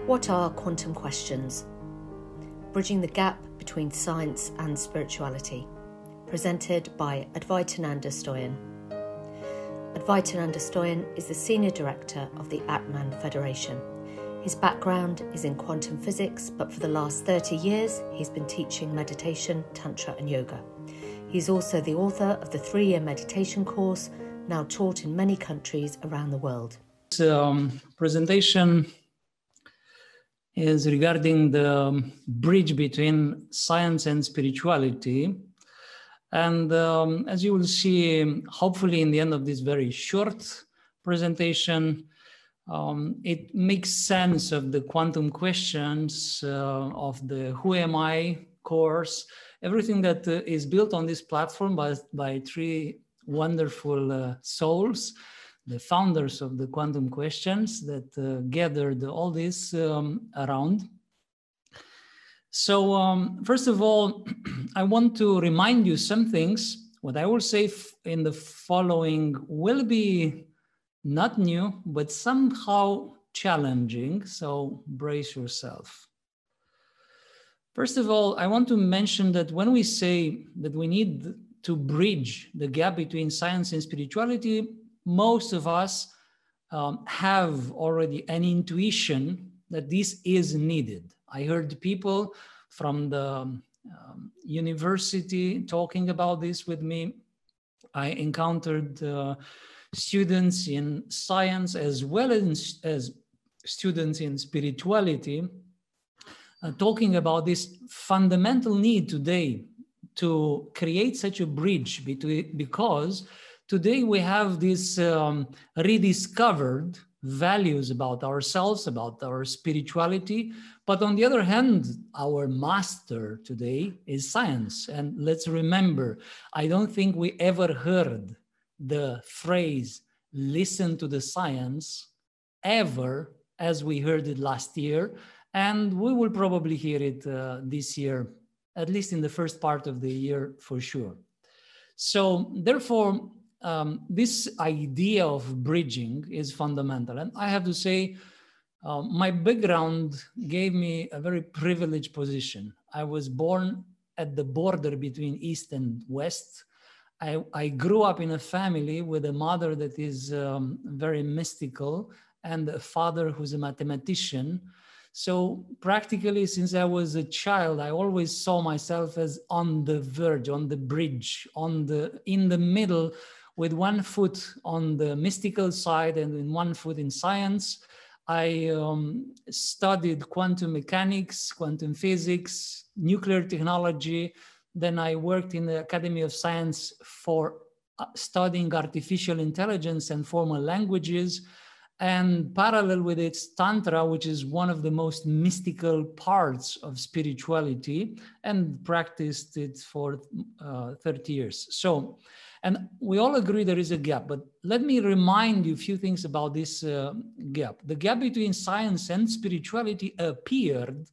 What are quantum questions? Bridging the gap between science and spirituality. Presented by Advaitananda Stoyan. Advaitananda Stoyan is the Senior Director of the Atman Federation. His background is in quantum physics, but for the last 30 years, he's been teaching meditation, tantra and yoga. He's also the author of the 3-year meditation course, now taught in many countries around the world. This presentation is regarding the bridge between science and spirituality. And as you will see, hopefully in the end of this very short presentation, it makes sense of the quantum questions of the Who Am I course, everything that is built on this platform by three wonderful souls, the founders of the quantum questions that gathered all this around. So first of all, I want to remind you some things. What I will say in the following will be not new, but somehow challenging. So brace yourself. First of all, I want to mention that when we say that we need to bridge the gap between science and spirituality, most of us have already an intuition that this is needed. I heard people from the university talking about this with me. I encountered students in science as well as students in spirituality talking about this fundamental need today to create such a bridge because today we have these rediscovered values about ourselves, about our spirituality. But on the other hand, our master today is science. And let's remember, I don't think we ever heard the phrase, listen to the science, ever as we heard it last year. And we will probably hear it this year, at least in the first part of the year for sure. So therefore, this idea of bridging is fundamental. And I have to say, my background gave me a very privileged position. I was born at the border between East and West. I grew up in a family with a mother that is very mystical and a father who's a mathematician. So practically, since I was a child, I always saw myself as on the verge, on the bridge, in the middle, with one foot on the mystical side and in one foot in science. I studied quantum mechanics, quantum physics, nuclear technology. Then I worked in the Academy of Science for studying artificial intelligence and formal languages. And parallel with it, Tantra, which is one of the most mystical parts of spirituality, and practiced it for 30 years. So, and we all agree there is a gap, but let me remind you a few things about this gap. The gap between science and spirituality appeared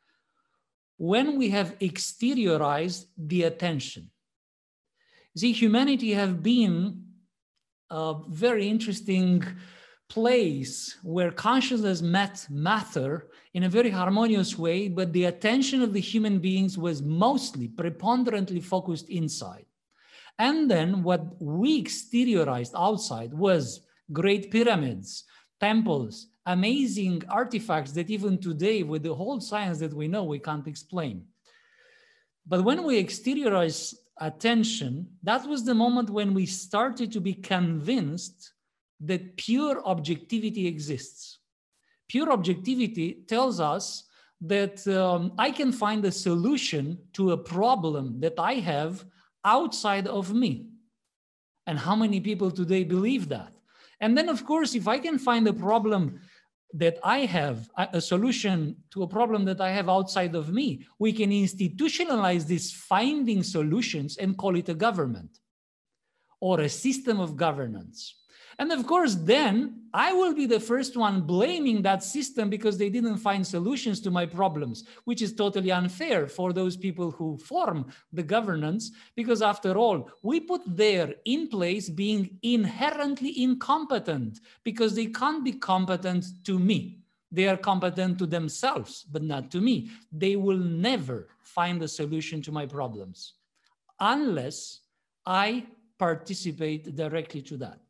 when we have exteriorized the attention. See, humanity have been a very interesting place where consciousness met matter in a very harmonious way, but the attention of the human beings was mostly, preponderantly focused inside. And then what we exteriorized outside was great pyramids, temples, amazing artifacts that even today, with the whole science that we know, we can't explain. But when we exteriorized attention, that was the moment when we started to be convinced that pure objectivity exists. Pure objectivity tells us that I can find a solution to a problem that I have outside of me. And how many people today believe that? And then, of course, if I can find a problem that I have, a solution to a problem that I have outside of me, we can institutionalize these finding solutions and call it a government or a system of governance. And of course, then I will be the first one blaming that system because they didn't find solutions to my problems, which is totally unfair for those people who form the governance, because after all, we put there in place being inherently incompetent because they can't be competent to me. They are competent to themselves, but not to me. They will never find a solution to my problems unless I participate directly to that.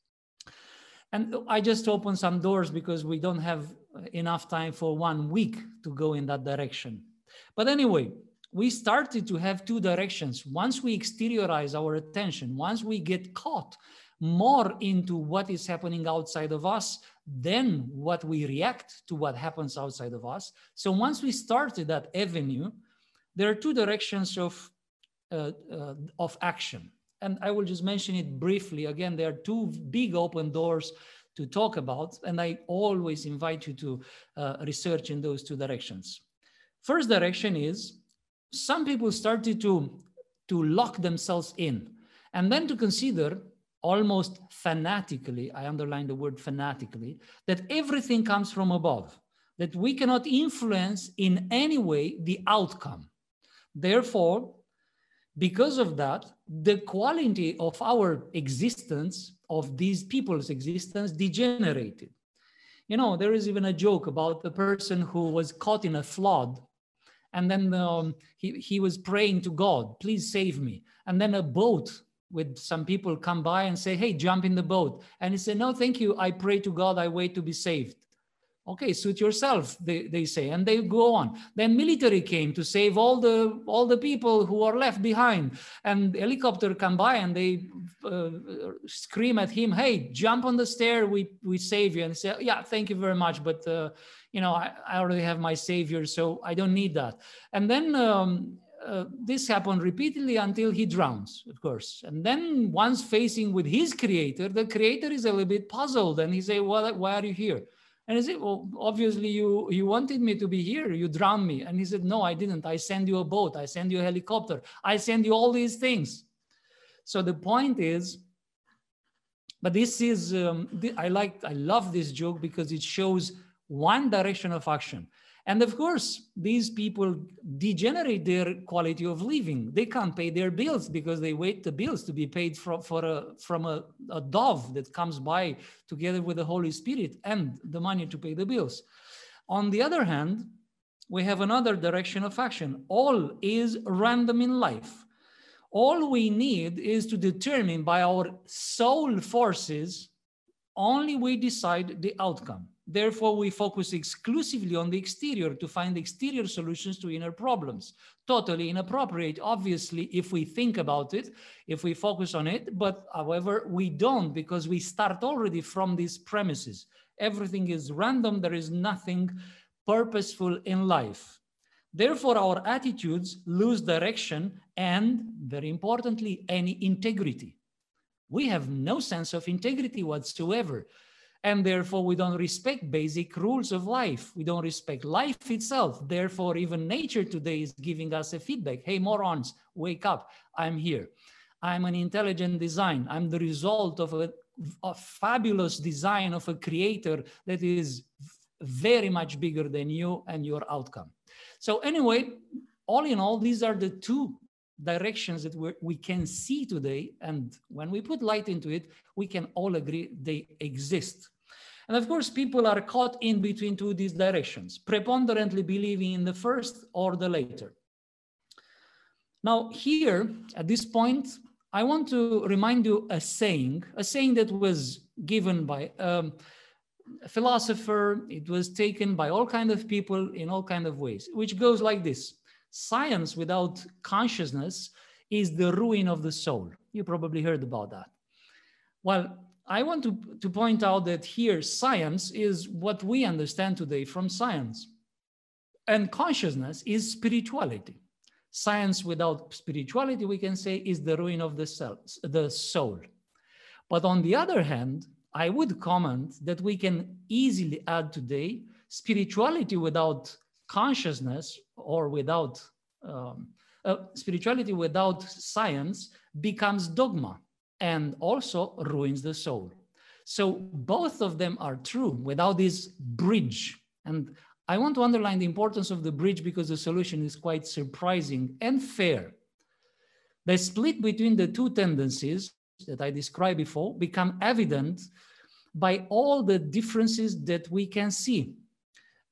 And I just opened some doors because we don't have enough time for 1 week to go in that direction. But anyway, we started to have two directions. Once we exteriorize our attention, once we get caught more into what is happening outside of us, then what we react to what happens outside of us. So once we started that avenue, there are two directions of action. And I will just mention it briefly. Again, there are two big open doors to talk about, and I always invite you to research in those two directions. First direction is some people started to lock themselves in and then to consider almost fanatically, I underline the word fanatically, that everything comes from above, that we cannot influence in any way the outcome. Therefore, because of that, the quality of our existence, of these people's existence, degenerated. You know, there is even a joke about the person who was caught in a flood, and then he was praying to God, please save me. And then a boat with some people come by and say, hey, jump in the boat. And he said, no, thank you. I pray to God, I wait to be saved. Okay, suit yourself, they say, and they go on. Then military came to save all the people who are left behind, and helicopter come by and they scream at him, "Hey, jump on the stair, we save you." And he said, "Yeah, thank you very much, but you know, I already have my savior, so I don't need that." And then this happened repeatedly until he drowns, of course. And then once facing with his creator, the creator is a little bit puzzled, and he say, "Well, why are you here?" And he said, "Well, obviously you wanted me to be here. You drowned me." And he said, "No, I didn't. I sent you a boat. I sent you a helicopter. I sent you all these things." So the point is, but this is, I love this joke because it shows one direction of action. And of course, these people degenerate their quality of living. They can't pay their bills because they wait the bills to be paid from a dove that comes by together with the Holy Spirit and the money to pay the bills. On the other hand, we have another direction of action. All is random in life. All we need is to determine by our soul forces, only we decide the outcome. Therefore, we focus exclusively on the exterior to find exterior solutions to inner problems. Totally inappropriate, obviously, if we think about it, if we focus on it, but however, we don't, because we start already from these premises. Everything is random, there is nothing purposeful in life. Therefore, our attitudes lose direction and, very importantly, any integrity. We have no sense of integrity whatsoever. And therefore, we don't respect basic rules of life. We don't respect life itself. Therefore, even nature today is giving us a feedback. Hey, morons, wake up. I'm here. I'm an intelligent design. I'm the result of a fabulous design of a creator that is very much bigger than you and your outcome. So anyway, all in all, these are the two directions that we can see today. And when we put light into it, we can all agree they exist. And of course, people are caught in between two of these directions, preponderantly believing in the first or the later. Now here, at this point, I want to remind you a saying that was given by a philosopher. It was taken by all kinds of people in all kinds of ways, which goes like this: science without consciousness is the ruin of the soul. You probably heard about that. Well, I want to point out that here science is what we understand today from science. And consciousness is spirituality. Science without spirituality, we can say, is the ruin of the soul. But on the other hand, I would comment that we can easily add today spirituality without consciousness or without spirituality without science becomes dogma and also ruins the soul. So both of them are true without this bridge. And I want to underline the importance of the bridge because the solution is quite surprising and fair. The split between the two tendencies that I described before become evident by all the differences that we can see.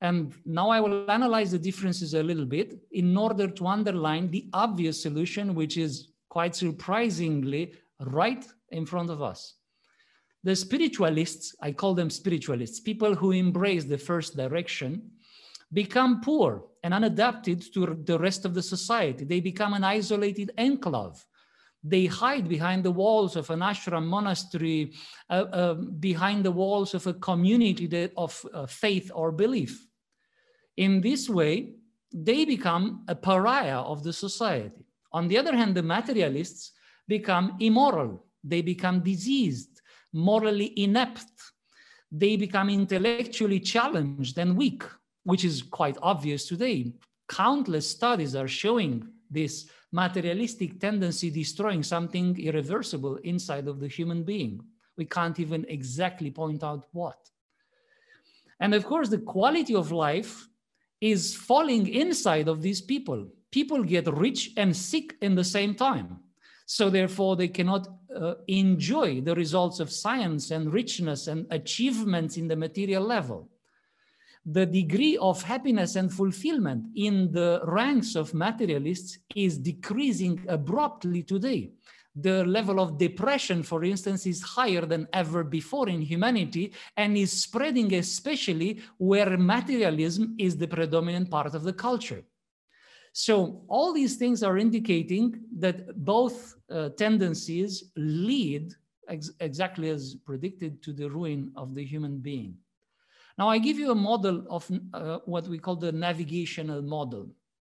And now I will analyze the differences a little bit in order to underline the obvious solution, which is quite surprisingly right in front of us. The spiritualists, I call them spiritualists, people who embrace the first direction, become poor and unadapted to the rest of the society. They become an isolated enclave. They hide behind the walls of an ashram monastery, behind the walls of a community of faith or belief. In this way, they become a pariah of the society. On the other hand, the materialists become immoral. They become diseased, morally inept. They become intellectually challenged and weak, which is quite obvious today. Countless studies are showing this materialistic tendency destroying something irreversible inside of the human being. We can't even exactly point out what. And of course, the quality of life is falling inside of these people. People get rich and sick in the same time. So therefore, they cannot enjoy the results of science and richness and achievements in the material level. The degree of happiness and fulfillment in the ranks of materialists is decreasing abruptly today. The level of depression, for instance, is higher than ever before in humanity and is spreading especially where materialism is the predominant part of the culture. So all these things are indicating that both tendencies lead exactly as predicted to the ruin of the human being. Now, I give you a model of what we call the navigational model.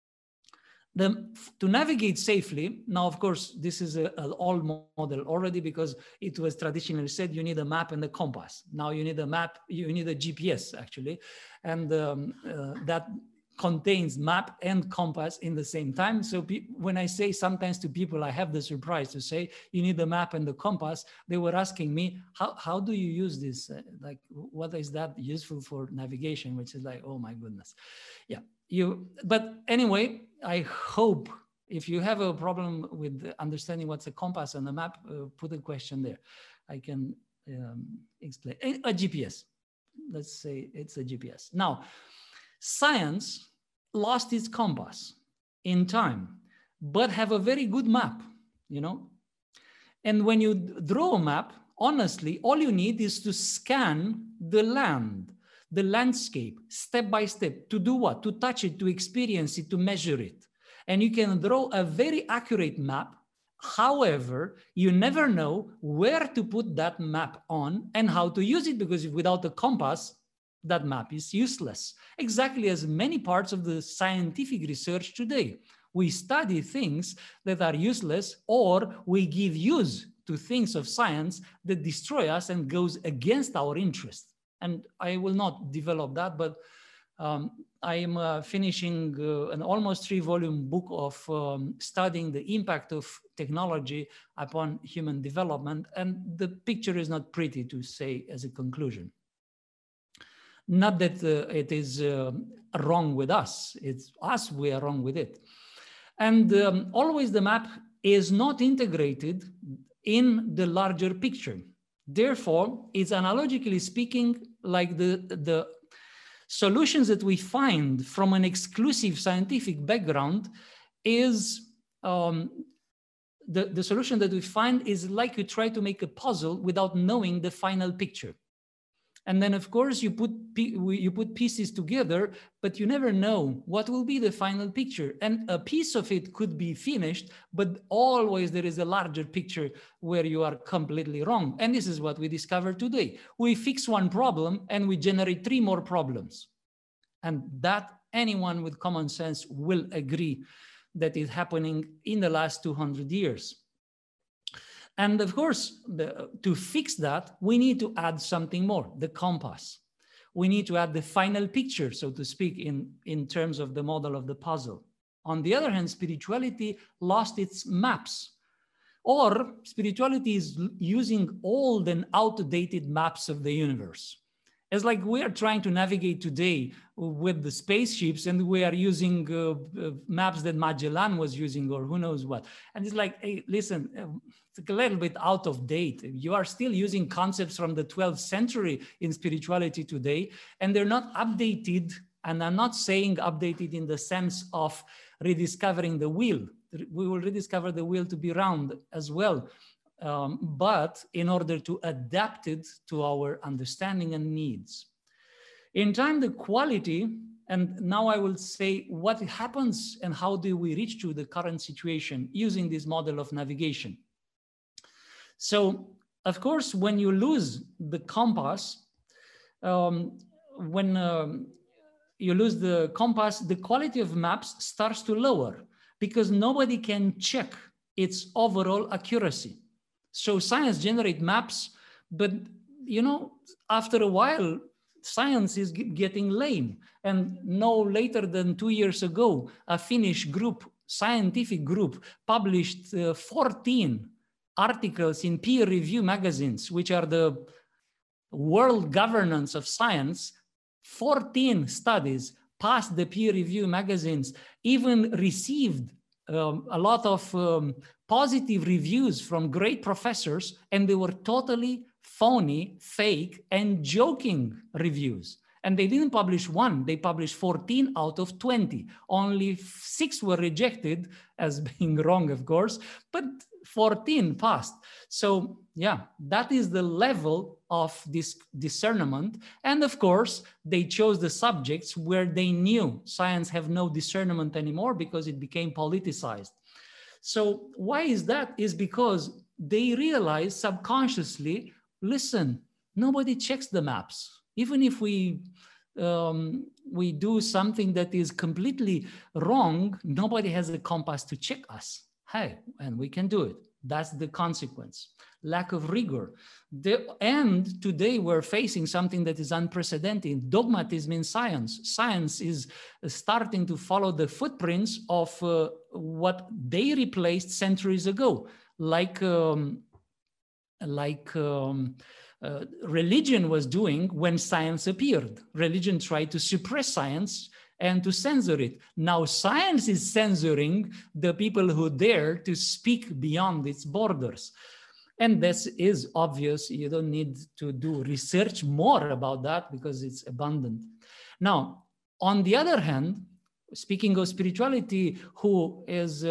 To navigate safely, now, of course, this is an old model already because it was traditionally said you need a map and a compass. Now you need a map, you need a GPS actually, and that contains map and compass in the same time. So when I say sometimes to people, I have the surprise to say, you need the map and the compass, they were asking me, how do you use this? Like, what is that useful for navigation? Which is like, oh my goodness. Yeah, but anyway, I hope if you have a problem with understanding what's a compass and a map, put a question there. I can explain. A GPS, let's say it's a GPS. Now, science lost its compass in time, but have a very good map, you know? And when you draw a map, honestly, all you need is to scan the land, the landscape, step by step. To do what? To touch it, to experience it, to measure it. And you can draw a very accurate map. However, you never know where to put that map on and how to use it, because without a compass, that map is useless. Exactly as many parts of the scientific research today. We study things that are useless, or we give use to things of science that destroy us and goes against our interest. And I will not develop that, but I am finishing an almost 3-volume book of studying the impact of technology upon human development. And the picture is not pretty, to say as a conclusion. Not that it is wrong with us, it's us, we are wrong with it. And always the map is not integrated in the larger picture. Therefore, it's analogically speaking like the solutions that we find from an exclusive scientific background is, the solution that we find is like you try to make a puzzle without knowing the final picture. And then, of course, you put pieces together, but you never know what will be the final picture. And a piece of it could be finished, but always there is a larger picture where you are completely wrong. And this is what we discovered today. We fix one problem and we generate 3 more problems. And that anyone with common sense will agree that is happening in the last 200 years. And of course, to fix that, we need to add something more, the compass. We need to add the final picture, so to speak, in terms of the model of the puzzle. On the other hand, spirituality lost its maps, or spirituality is using old and outdated maps of the universe. It's like we are trying to navigate today with the spaceships, and we are using maps that Magellan was using, or who knows what. And it's like, hey, listen, it's a little bit out of date. You are still using concepts from the 12th century in spirituality today, and they're not updated And I'm not saying updated in the sense of rediscovering the wheel. We will rediscover the wheel to be round as well. But in order to adapt it to our understanding and needs. In time, the quality, and now I will say what happens and how do we reach to the current situation using this model of navigation. So, of course, when you lose the compass, when you lose the compass, the quality of maps starts to lower because nobody can check its overall accuracy. So science generates maps, but you know, after a while, science is getting lame. And no later than 2 years ago, a Finnish group, scientific group, published 14 articles in peer review magazines, which are the world governance of science. 14 studies passed the peer review magazines, even received a lot of positive reviews from great professors, and they were totally phony, fake, and joking reviews. And they didn't publish one, they published 14 out of 20. Only 6 were rejected as being wrong, of course, but 14 passed. So yeah, that is the level of this discernment. And of course, they chose the subjects where they knew science have no discernment anymore because it became politicized. So why is that? Is because they realize subconsciously, listen, nobody checks the maps. Even if we do something that is completely wrong, nobody has a compass to check us. Hey, and we can do it. That's the consequence. Lack of rigor. And today we're facing something that is unprecedented, dogmatism in science. Science is starting to follow the footprints of what they replaced centuries ago, like religion was doing when science appeared. Religion tried to suppress science and to censor it. Now science is censoring the people who dare to speak beyond its borders. And this is obvious. You don't need to do research more about that because it's abundant. Now, on the other hand, speaking of spirituality, who is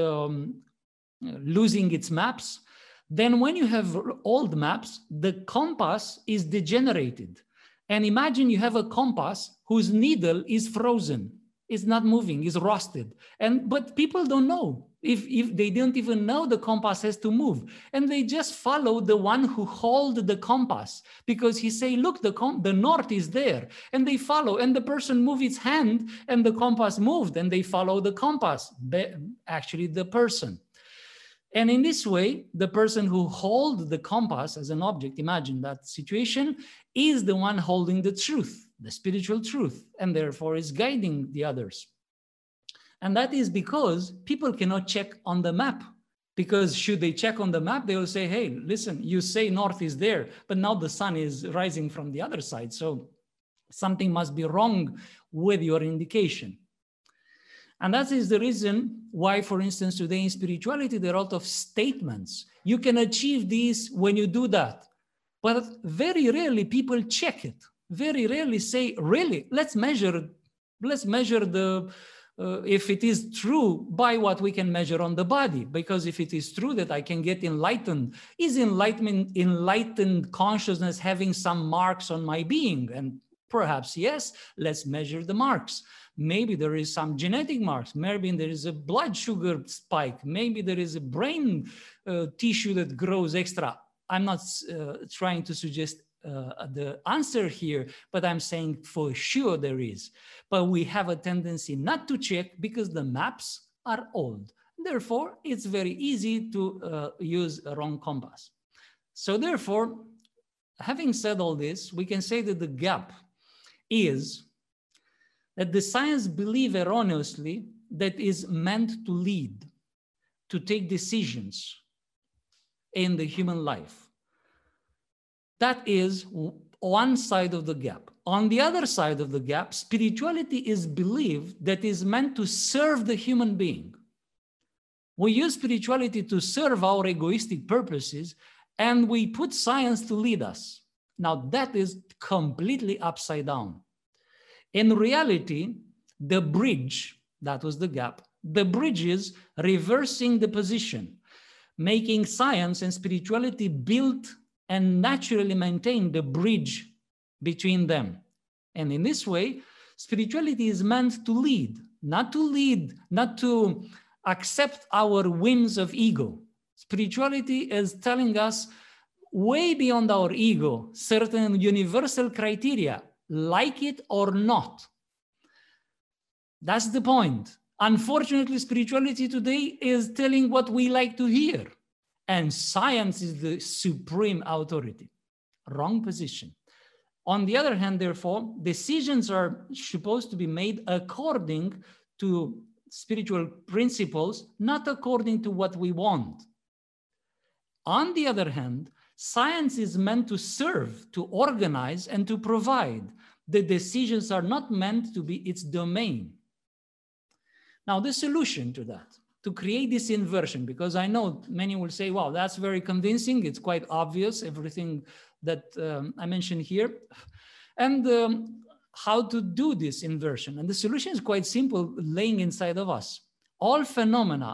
losing its maps, then when you have old maps, the compass is degenerated. And imagine you have a compass whose needle is frozen, is not moving, is rusted. But people don't know. If they don't even know the compass has to move. And they just follow the one who holds the compass because he say, look, the north is there. And they follow, and the person moved its hand and the compass moved, and they follow the compass, actually the person. And in this way, the person who holds the compass as an object, imagine that situation, is the one holding the truth, the spiritual truth, and therefore is guiding the others. And that is because people cannot check on the map. Because should they check on the map, they will say, hey, listen, you say north is there, but now the sun is rising from the other side. So something must be wrong with your indication. And that is the reason why, for instance, today in spirituality, there are a lot of statements. You can achieve this when you do that. But very rarely people check it. Very rarely say, really, let's measure the, if it is true by what we can measure on the body. Because if it is true that I can get enlightened, is enlightened consciousness having some marks on my being? And perhaps, yes, let's measure the marks. Maybe there is some genetic marks. Maybe there is a blood sugar spike. Maybe there is a brain tissue that grows extra. I'm not trying to suggest the answer here, but I'm saying for sure there is. But we have a tendency not to check because the maps are old. Therefore, it's very easy to use a wrong compass. So therefore, having said all this, we can say that the gap is that the science believe erroneously that is meant to lead, to take decisions in the human life. That is one side of the gap. On the other side of the gap, spirituality is believed that is meant to serve the human being. We use spirituality to serve our egoistic purposes, and we put science to lead us. Now that is completely upside down. In reality, the bridge, that was the gap, the bridge is reversing the position, making science and spirituality build and naturally maintain the bridge between them. And in this way, spirituality is meant to lead, not to accept our whims of ego. Spirituality is telling us way beyond our ego, certain universal criteria, like it or not. That's the point. Unfortunately, spirituality today is telling what we like to hear, and science is the supreme authority. Wrong position. On the other hand, therefore, decisions are supposed to be made according to spiritual principles, not according to what we want. On the other hand, science is meant to serve, to organize, and to provide. The decisions are not meant to be its domain. Now, the solution to that, to create this inversion, because I know many will say, wow, that's very convincing. It's quite obvious, everything that I mentioned here. And how to do this inversion. And the solution is quite simple, laying inside of us. All phenomena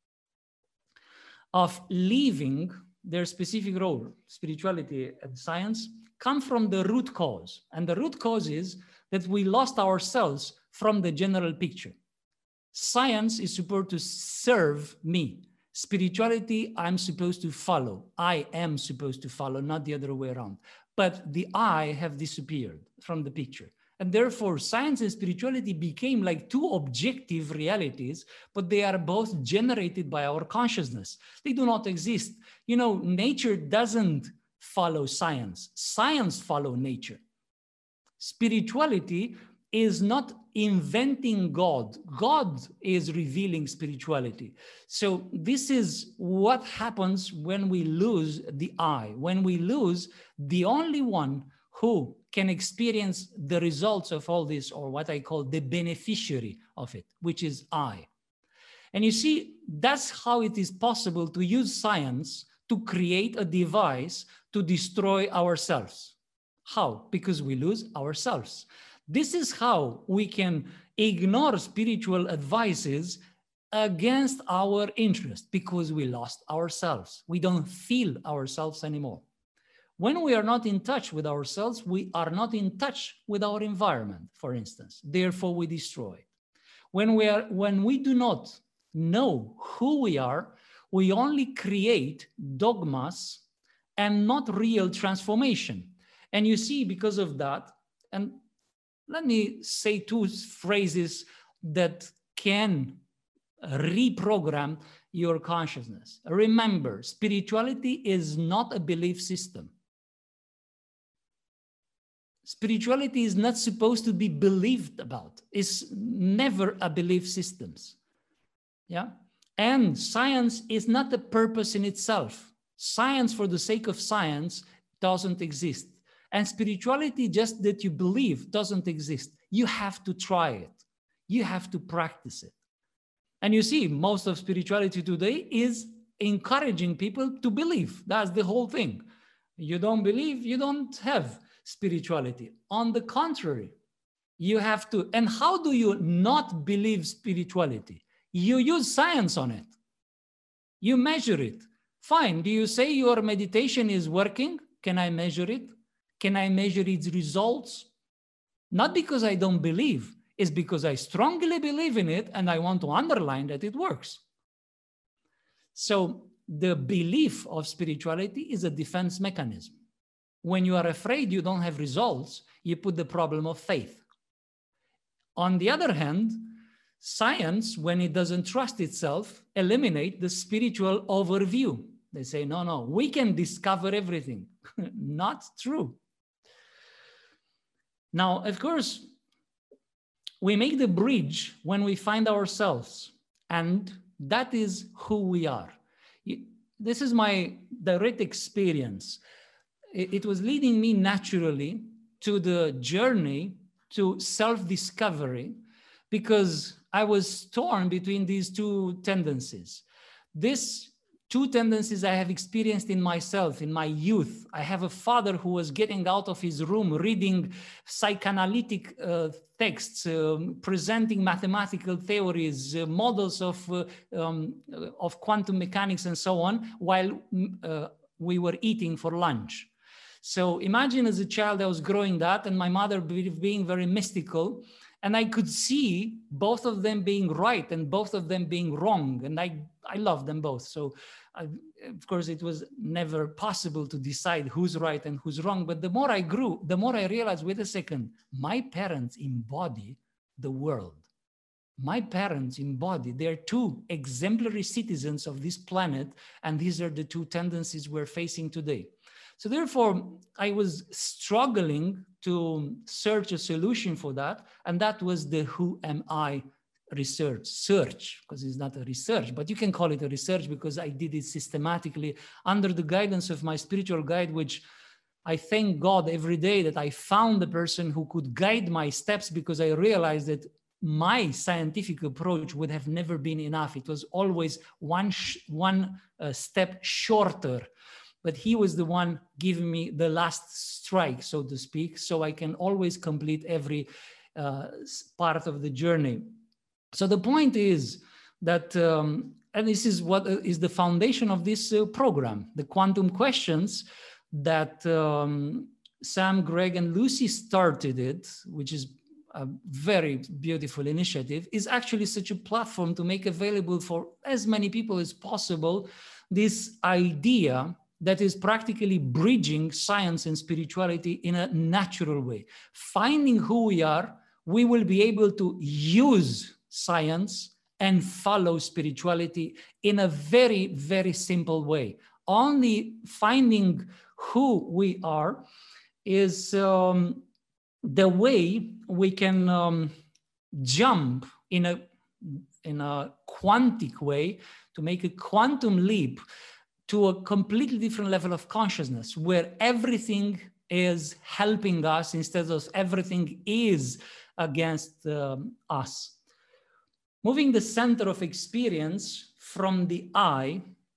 of leaving their specific role, spirituality and science, come from the root cause. And the root cause is that we lost ourselves from the general picture. Science is supposed to serve me. Spirituality, I'm supposed to follow. I am supposed to follow, not the other way around. But the I have disappeared from the picture. And therefore, science and spirituality became like two objective realities, but they are both generated by our consciousness. They do not exist. You know, nature doesn't follow science. Science follows nature. Spirituality is not inventing God. God is revealing spirituality. So this is what happens when we lose the I, when we lose the only one who can experience the results of all this, or what I call the beneficiary of it, which is I. And you see, that's how it is possible to use science to create a device to destroy ourselves. How? Because we lose ourselves. This is how we can ignore spiritual advices against our interest, because we lost ourselves. We don't feel ourselves anymore. When we are not in touch with ourselves, we are not in touch with our environment, for instance. Therefore, we destroy. When we do not know who we are, we only create dogmas and not real transformation. And you see, because of that, and let me say two phrases that can reprogram your consciousness. Remember, spirituality is not a belief system. Spirituality is not supposed to be believed about. It's never a belief system. Yeah? And science is not a purpose in itself. Science for the sake of science doesn't exist. And spirituality, just that you believe, doesn't exist. You have to try it. You have to practice it. And you see, most of spirituality today is encouraging people to believe. That's the whole thing. You don't believe, you don't have spirituality. On the contrary, you have to. And how do you not believe spirituality? You use science on it. You measure it. Fine. Do you say your meditation is working? Can I measure it? Can I measure its results? Not because I don't believe. It's because I strongly believe in it and I want to underline that it works. So the belief of spirituality is a defense mechanism. When you are afraid you don't have results, you put the problem of faith. On the other hand, science, when it doesn't trust itself, eliminate the spiritual overview. They say, no, we can discover everything. Not true. Now, of course, we make the bridge when we find ourselves, and that is who we are. This is my direct experience. It was leading me naturally to the journey to self-discovery, because I was torn between these two tendencies. This two tendencies I have experienced in myself, in my youth. I have a father who was getting out of his room, reading psychoanalytic texts, presenting mathematical theories, models of quantum mechanics and so on, while we were eating for lunch. So imagine as a child, I was growing that, and my mother being very mystical, and I could see both of them being right and both of them being wrong. And I love them both. So of course, it was never possible to decide who's right and who's wrong. But the more I grew, the more I realized, wait a second, my parents embody the world. My parents embody, they're two exemplary citizens of this planet. And these are the two tendencies we're facing today. So therefore, I was struggling to search a solution for that. And that was the who am I search, because it's not a research, but you can call it a research because I did it systematically under the guidance of my spiritual guide, which I thank God every day that I found the person who could guide my steps, because I realized that my scientific approach would have never been enough. It was always one step shorter. But he was the one giving me the last strike, so to speak, so I can always complete every part of the journey. So the point is that, and this is what is the foundation of this program, the quantum questions that Sam, Greg, and Lucy started it, which is a very beautiful initiative, is actually such a platform to make available for as many people as possible this idea that is practically bridging science and spirituality in a natural way. Finding who we are, we will be able to use science and follow spirituality in a very, very simple way. Only finding who we are is the way we can jump in a quantic way to make a quantum leap to a completely different level of consciousness, where everything is helping us instead of everything is against us. Moving the center of experience from the I,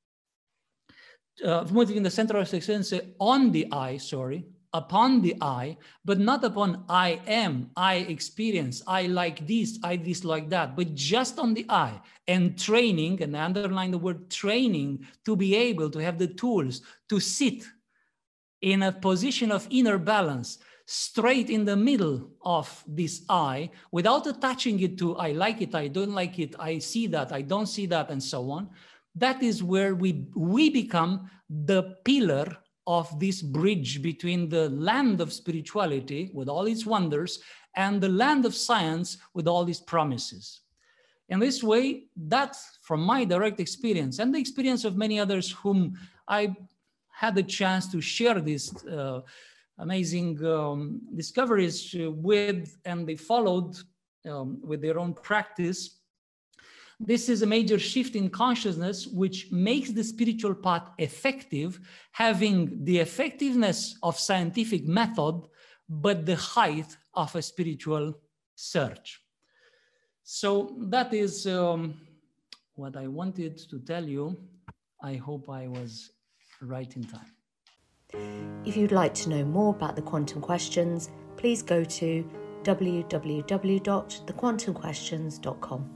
moving the center of experience on the I, upon the I, but not upon I am, I experience, I like this, I dislike that, but just on the I, and training, and I underline the word training, to be able to have the tools to sit in a position of inner balance, straight in the middle of this I, without attaching it to I like it, I don't like it, I see that, I don't see that, and so on. That is where we become the pillar of this bridge between the land of spirituality with all its wonders and the land of science with all its promises. In this way, that's from my direct experience and the experience of many others whom I had the chance to share these amazing discoveries with, and they followed with their own practice. This is a major shift in consciousness, which makes the spiritual path effective, having the effectiveness of scientific method, but the height of a spiritual search. So that is what I wanted to tell you. I hope I was right in time. If you'd like to know more about the quantum questions, please go to www.thequantumquestions.com.